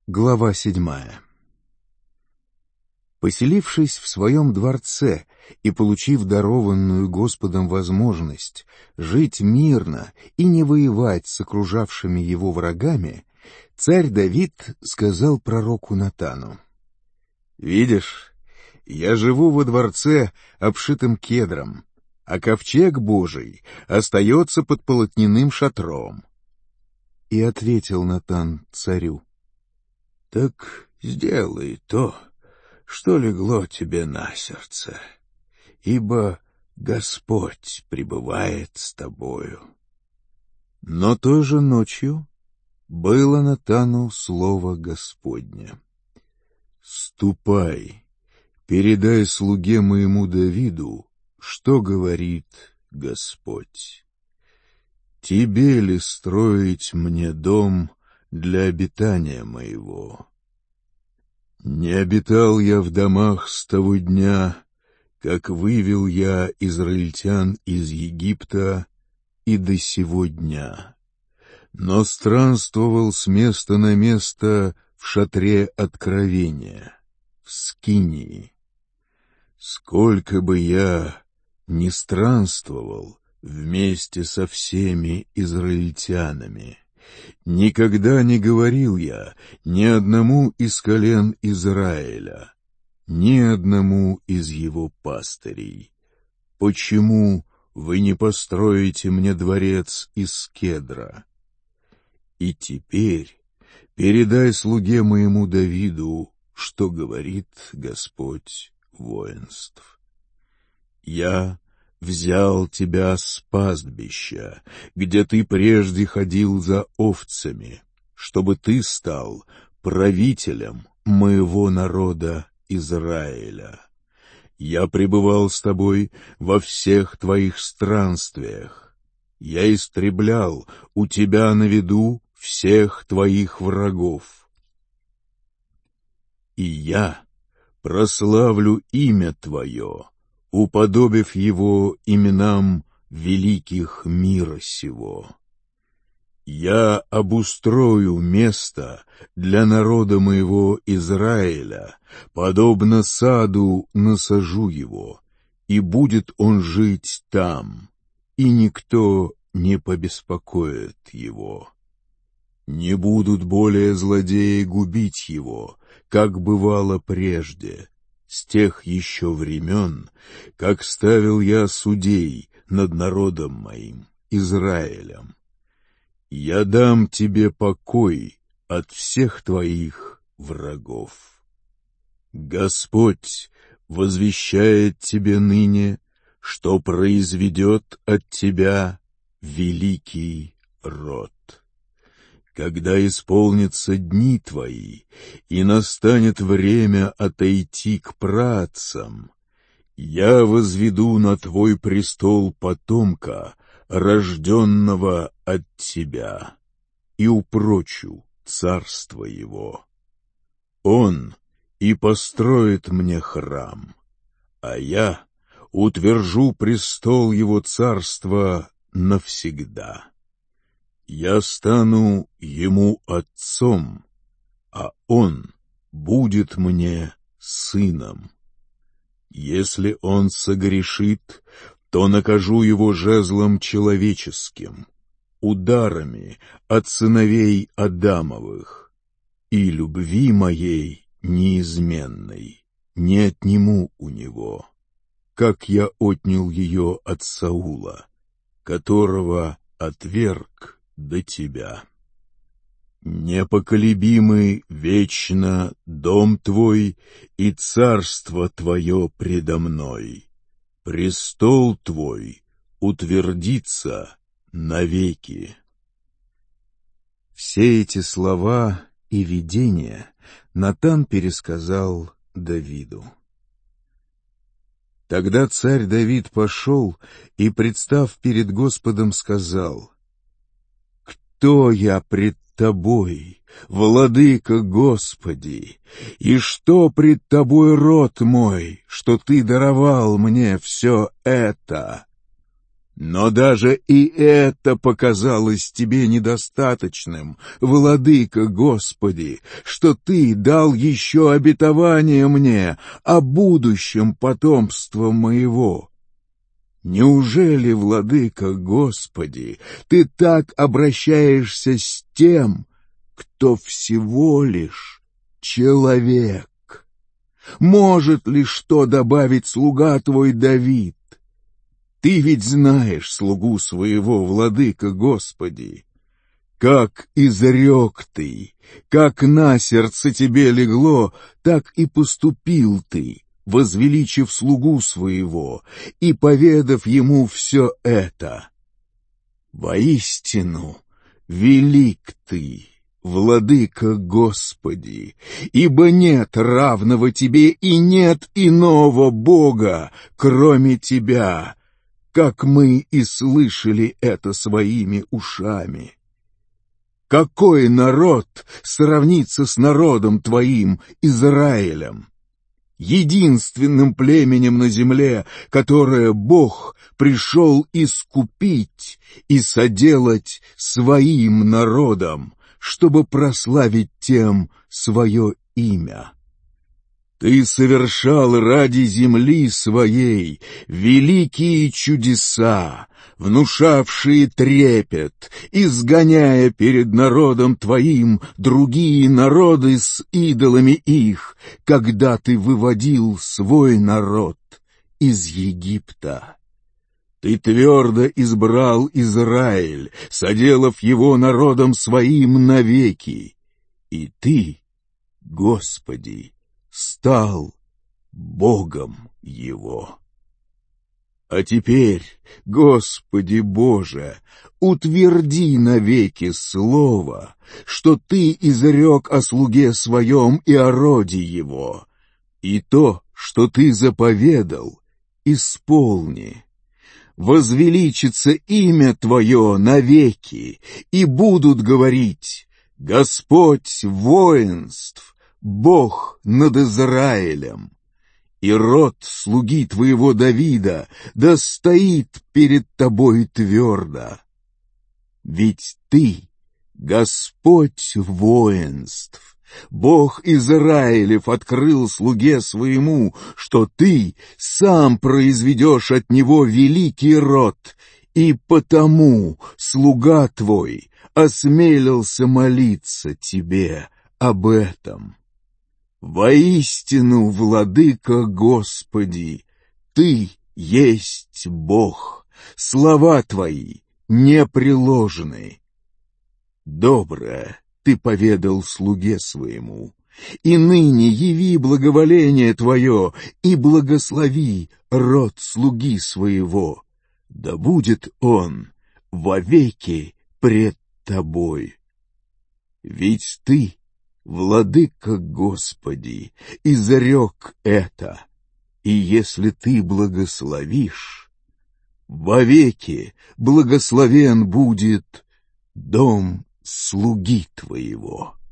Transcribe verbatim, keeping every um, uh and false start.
Глава седьмая. Поселившись в своем дворце и получив дарованную Господом возможность жить мирно и не воевать с окружавшими его врагами, царь Давид сказал пророку Натану: «Видишь, я живу во дворце, обшитым кедром, а ковчег Божий остается под полотняным шатром». И ответил Натан царю: «Так сделай то, что легло тебе на сердце, ибо Господь пребывает с тобою». Но той же ночью было Натану слово Господне: «Ступай, передай слуге моему Давиду, что говорит Господь. Тебе ли строить мне дом для обитания моего? Не обитал я в домах с того дня, как вывел я израильтян из Египта, и до сего дня, но странствовал с места на место в шатре откровения, в скинии. Сколько бы я ни странствовал вместе со всеми израильтянами, никогда не говорил я ни одному из колен Израиля, ни одному из его пастырей: почему вы не построите мне дворец из кедра? И теперь передай слуге моему Давиду, что говорит Господь воинств. Я взял тебя с пастбища, где ты прежде ходил за овцами, чтобы ты стал правителем моего народа Израиля. Я пребывал с тобой во всех твоих странствиях. Я истреблял у тебя на виду всех твоих врагов. И я прославлю имя твое, уподобив его именам великих мира сего. Я обустрою место для народа моего Израиля, подобно саду насажу его, и будет он жить там, и никто не побеспокоит его. Не будут более злодеи губить его, как бывало прежде, с тех еще времен, как ставил я судей над народом моим, Израилем. Я дам тебе покой от всех твоих врагов. Господь возвещает тебе ныне, что произведет от тебя великий род. Когда исполнятся дни твои, и настанет время отойти к праотцам, я возведу на твой престол потомка, рожденного от тебя, и упрочу царство его. Он и построит мне храм, а я утвержу престол его царства навсегда. Я стану ему отцом, а он будет мне сыном. Если он согрешит, то накажу его жезлом человеческим, ударами от сыновей Адамовых, и любви моей неизменной не отниму у него, как я отнял ее от Саула, которого отверг до тебя. Непоколебимый вечно дом твой и царство твое предо мной. Престол твой утвердится навеки». Все эти слова и видения Натан пересказал Давиду. Тогда царь Давид пошел и, представ перед Господом, сказал: «Кто я пред тобой, владыка Господи, и что пред тобой род мой, что ты даровал мне все это? Но даже и это показалось тебе недостаточным, владыка Господи, что ты дал еще обетование мне о будущем потомства моего. Неужели, владыка Господи, ты так обращаешься с тем, кто всего лишь человек? Может ли что добавить слуга твой Давид? Ты ведь знаешь слугу своего, владыка Господи. Как изрек ты, как на сердце тебе легло, так и поступил ты, возвеличив слугу своего и поведав ему все это. Воистину, велик ты, владыка Господи, ибо нет равного тебе и нет иного Бога, кроме тебя, как мы и слышали это своими ушами. Какой народ сравнится с народом твоим, Израилем, единственным племенем на земле, которое Бог пришел искупить и соделать своим народом, чтобы прославить тем свое имя? Ты совершал ради земли своей великие чудеса, внушавшие трепет, изгоняя перед народом твоим другие народы с идолами их, когда ты выводил свой народ из Египта. Ты твердо избрал Израиль, соделав его народом своим навеки, и ты, Господи, стал Богом его. А теперь, Господи Боже, утверди навеки слово, что Ты изрек о слуге своем и о роде его, и то, что Ты заповедал, исполни. Возвеличится имя Твое навеки, и будут говорить: Господь воинств, Бог над Израилем, и род слуги твоего Давида да стоит перед тобой твердо. Ведь ты, Господь воинств, Бог Израилев, открыл слуге своему, что ты сам произведешь от него великий род, и потому слуга твой осмелился молиться тебе об этом. Воистину, владыка Господи, Ты есть Бог, слова Твои непреложны. Доброе Ты поведал слуге своему, и ныне яви благоволение Твое и благослови род слуги своего, да будет он вовеки пред Тобой. Ведь Ты, владыка Господи, изрек это, и если Ты благословишь, вовеки благословен будет дом слуги Твоего.